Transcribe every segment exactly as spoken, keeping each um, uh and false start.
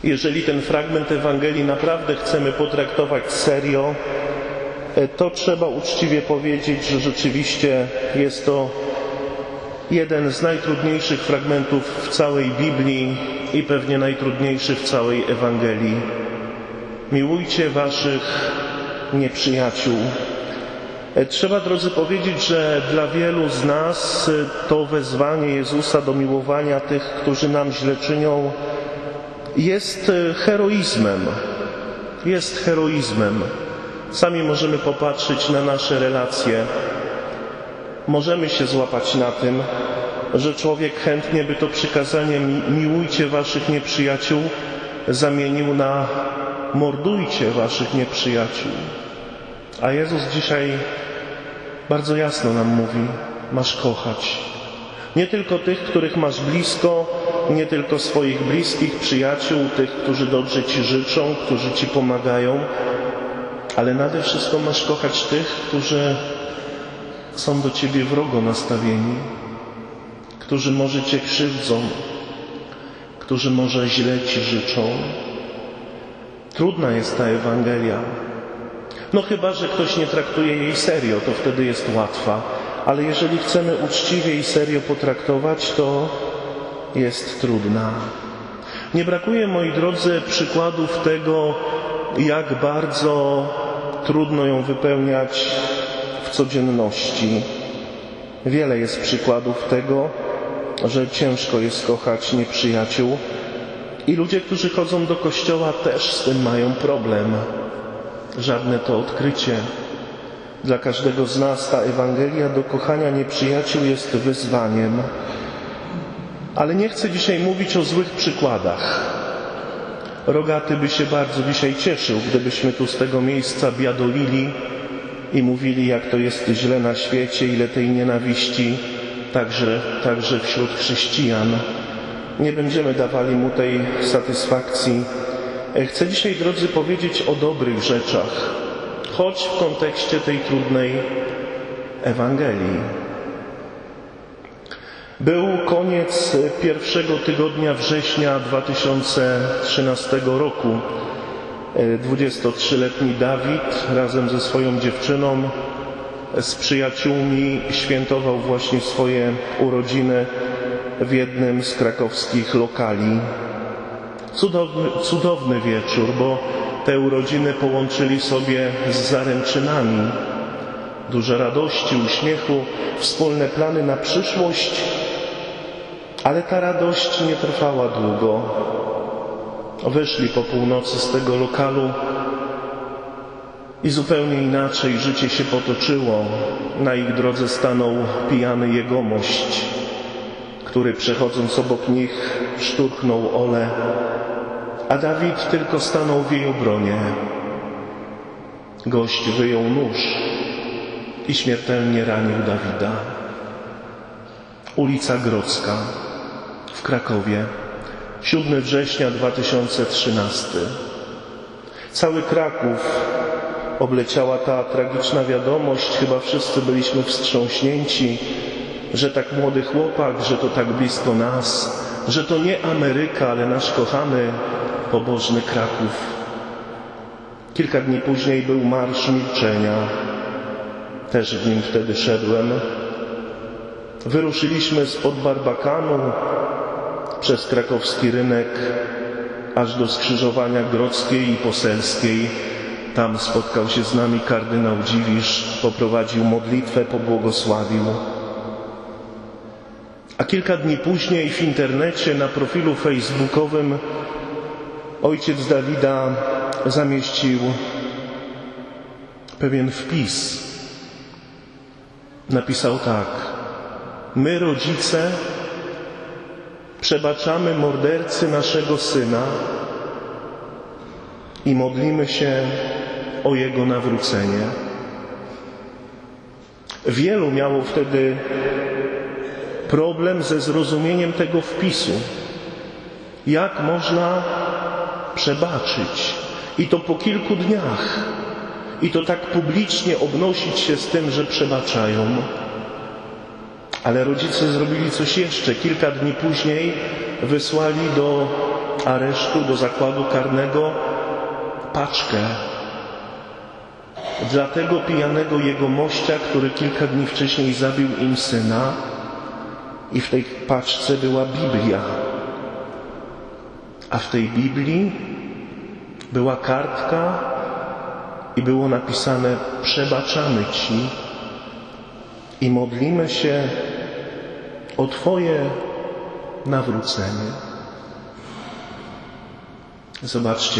Jeżeli ten fragment Ewangelii naprawdę chcemy potraktować serio, to trzeba uczciwie powiedzieć, że rzeczywiście jest to jeden z najtrudniejszych fragmentów w całej Biblii i pewnie najtrudniejszy w całej Ewangelii. Miłujcie waszych nieprzyjaciół. Trzeba, drodzy, powiedzieć, że dla wielu z nas to wezwanie Jezusa do miłowania tych, którzy nam źle czynią, jest heroizmem. Jest heroizmem. Sami możemy popatrzeć na nasze relacje. Możemy się złapać na tym, że człowiek chętnie by to przykazanie miłujcie waszych nieprzyjaciół zamienił na mordujcie waszych nieprzyjaciół. A Jezus dzisiaj bardzo jasno nam mówi, masz kochać. Nie tylko tych, których masz blisko, nie tylko swoich bliskich, przyjaciół, tych, którzy dobrze ci życzą, którzy ci pomagają, ale nade wszystko masz kochać tych, którzy są do ciebie wrogo nastawieni, którzy może cię krzywdzą, którzy może źle ci życzą. Trudna jest ta Ewangelia. No chyba, że ktoś nie traktuje jej serio, to wtedy jest łatwa. Ale jeżeli chcemy uczciwie i serio potraktować, to jest trudna. Nie brakuje, moi drodzy, przykładów tego, jak bardzo trudno ją wypełniać w codzienności. Wiele jest przykładów tego, że ciężko jest kochać nieprzyjaciół i ludzie, którzy chodzą do kościoła, też z tym mają problem. Żadne to odkrycie. Dla każdego z nas ta Ewangelia do kochania nieprzyjaciół jest wyzwaniem. Ale nie chcę dzisiaj mówić o złych przykładach. Rogaty by się bardzo dzisiaj cieszył, gdybyśmy tu z tego miejsca biadolili i mówili, jak to jest źle na świecie, ile tej nienawiści, także, także wśród chrześcijan. Nie będziemy dawali mu tej satysfakcji. Chcę dzisiaj, drodzy, powiedzieć o dobrych rzeczach, choć w kontekście tej trudnej Ewangelii. Był koniec pierwszego tygodnia września dwa tysiące trzynastego roku. dwudziestotrzyletni Dawid razem ze swoją dziewczyną, z przyjaciółmi świętował właśnie swoje urodziny w jednym z krakowskich lokali. Cudowny, cudowny wieczór, bo te urodziny połączyli sobie z zaręczynami. Dużo radości, uśmiechu, wspólne plany na przyszłość, ale ta radość nie trwała długo. Wyszli po północy z tego lokalu i zupełnie inaczej życie się potoczyło. Na ich drodze stanął pijany jegomość, który przechodząc obok nich szturchnął Olę, a Dawid tylko stanął w jej obronie. Gość wyjął nóż i śmiertelnie ranił Dawida. Ulica Grodzka w Krakowie, siódmego września dwa tysiące trzynastego. Cały Kraków obleciała ta tragiczna wiadomość. Chyba wszyscy byliśmy wstrząśnięci, że tak młody chłopak, że to tak blisko nas, że to nie Ameryka, ale nasz kochany, pobożny Kraków. Kilka dni później był Marsz Milczenia. Też w nim wtedy szedłem. Wyruszyliśmy spod Barbakanu przez krakowski rynek aż do skrzyżowania Grodzkiej i Poselskiej. Tam spotkał się z nami kardynał Dziwisz, poprowadził modlitwę, pobłogosławił. A kilka dni później w internecie na profilu facebookowym ojciec Dawida zamieścił pewien wpis. Napisał tak: my, rodzice, przebaczamy mordercy naszego syna i modlimy się o jego nawrócenie. Wielu miało wtedy problem ze zrozumieniem tego wpisu. Jak można przebaczyć? I to po kilku dniach. I to tak publicznie obnosić się z tym, że przebaczają. Ale rodzice zrobili coś jeszcze. Kilka dni później wysłali do aresztu, do zakładu karnego paczkę dla tego pijanego jegomościa, który kilka dni wcześniej zabił im syna. I w tej paczce była Biblia. A w tej Biblii była kartka i było napisane: przebaczamy Ci i modlimy się o Twoje nawrócenie. Zobaczcie,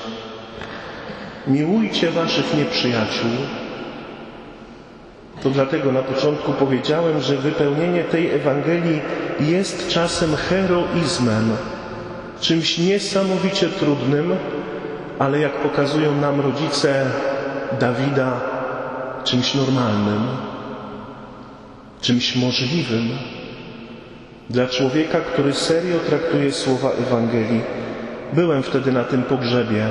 miłujcie Waszych nieprzyjaciół. To dlatego na początku powiedziałem, że wypełnienie tej Ewangelii jest czasem heroizmem, czymś niesamowicie trudnym, ale jak pokazują nam rodzice Dawida, czymś normalnym, czymś możliwym dla człowieka, który serio traktuje słowa Ewangelii. Byłem wtedy na tym pogrzebie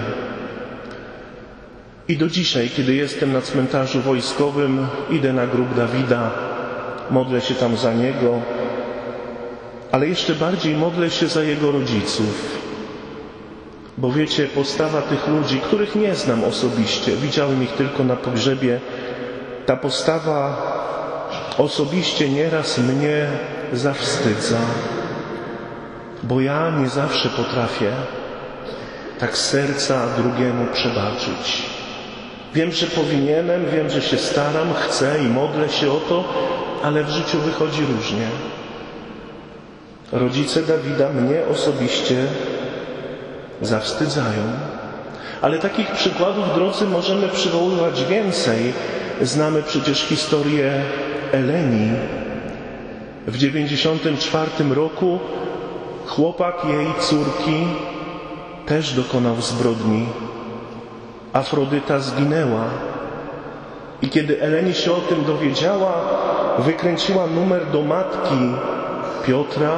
i do dzisiaj, kiedy jestem na cmentarzu wojskowym, idę na grób Dawida, modlę się tam za niego, ale jeszcze bardziej modlę się za jego rodziców. Bo wiecie, postawa tych ludzi, których nie znam osobiście, widziałem ich tylko na pogrzebie, ta postawa osobiście nieraz mnie zawstydza, bo ja nie zawsze potrafię tak z serca drugiemu przebaczyć. Wiem, że powinienem, wiem, że się staram, chcę i modlę się o to, ale w życiu wychodzi różnie. Rodzice Dawida mnie osobiście zawstydzają. Ale takich przykładów, drodzy, możemy przywoływać więcej. Znamy przecież historię Eleni. W dziewięćdziesiątym czwartym roku chłopak jej córki też dokonał zbrodni. Afrodyta zginęła. I kiedy Eleni się o tym dowiedziała, wykręciła numer do matki Piotra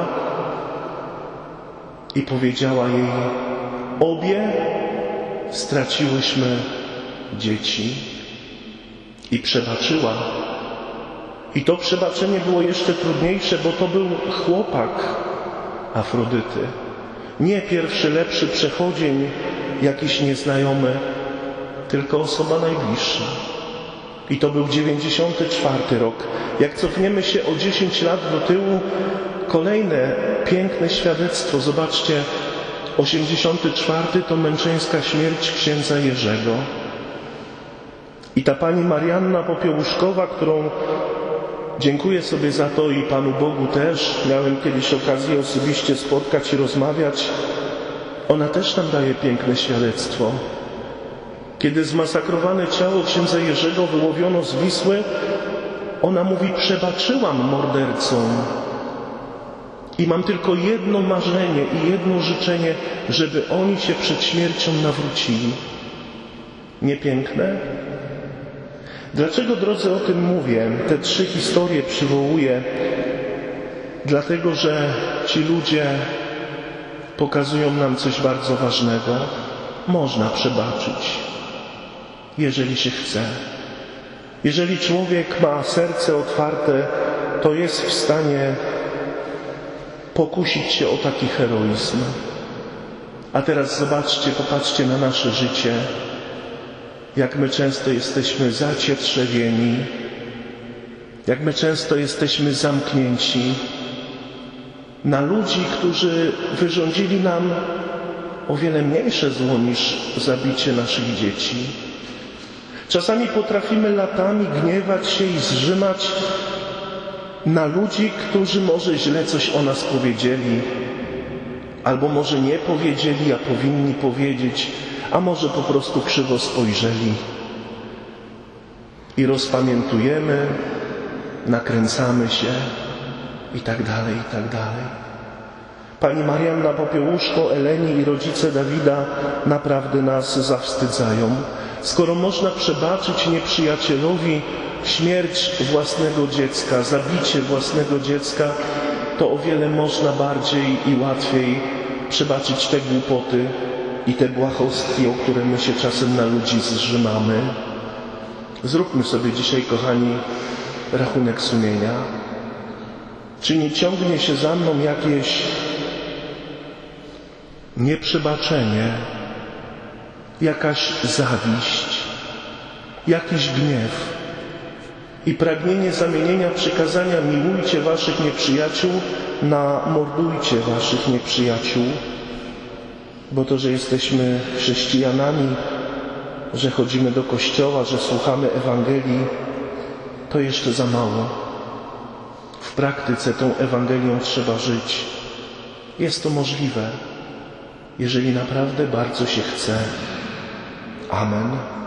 i powiedziała jej: obie straciłyśmy dzieci. I przebaczyła. I to przebaczenie było jeszcze trudniejsze, bo to był chłopak Afrodyty. Nie pierwszy lepszy przechodzień, jakiś nieznajomy, tylko osoba najbliższa. I to był dziewięćdziesiąty czwarty rok. Jak cofniemy się o dziesięć lat do tyłu, kolejne piękne świadectwo. Zobaczcie, osiemdziesiąty czwarty to męczeńska śmierć księdza Jerzego. I ta pani Marianna Popiełuszkowa, którą dziękuję sobie za to i Panu Bogu też, miałem kiedyś okazję osobiście spotkać i rozmawiać, ona też nam daje piękne świadectwo. Kiedy zmasakrowane ciało księdza Jerzego wyłowiono z Wisły, ona mówi: przebaczyłam mordercom i mam tylko jedno marzenie i jedno życzenie, żeby oni się przed śmiercią nawrócili. Nie piękne? Dlaczego, drodzy, o tym mówię? Te trzy historie przywołuję, dlatego że ci ludzie pokazują nam coś bardzo ważnego. Można przebaczyć, jeżeli się chce. Jeżeli człowiek ma serce otwarte, to jest w stanie pokusić się o taki heroizm. A teraz zobaczcie, popatrzcie na nasze życie. Jak my często jesteśmy zacietrzewieni, jak my często jesteśmy zamknięci na ludzi, którzy wyrządzili nam o wiele mniejsze zło niż zabicie naszych dzieci. Czasami potrafimy latami gniewać się i zrzymać na ludzi, którzy może źle coś o nas powiedzieli, albo może nie powiedzieli, a powinni powiedzieć, a może po prostu krzywo spojrzeli. I rozpamiętujemy, nakręcamy się i tak dalej, i tak dalej. Pani Marianna Popiełuszko, Eleni i rodzice Dawida naprawdę nas zawstydzają. Skoro można przebaczyć nieprzyjacielowi śmierć własnego dziecka, zabicie własnego dziecka, to o wiele można bardziej i łatwiej przebaczyć te głupoty i te błahostki, o które my się czasem na ludzi zrzymamy. Zróbmy sobie dzisiaj, kochani, rachunek sumienia. Czy nie ciągnie się za mną jakieś nieprzebaczenie, jakaś zawiść, jakiś gniew i pragnienie zamienienia przykazania miłujcie waszych nieprzyjaciół na mordujcie waszych nieprzyjaciół? Bo to, że jesteśmy chrześcijanami, że chodzimy do kościoła, że słuchamy Ewangelii, to jeszcze za mało. W praktyce tą Ewangelią trzeba żyć. Jest to możliwe, jeżeli naprawdę bardzo się chce. Amen.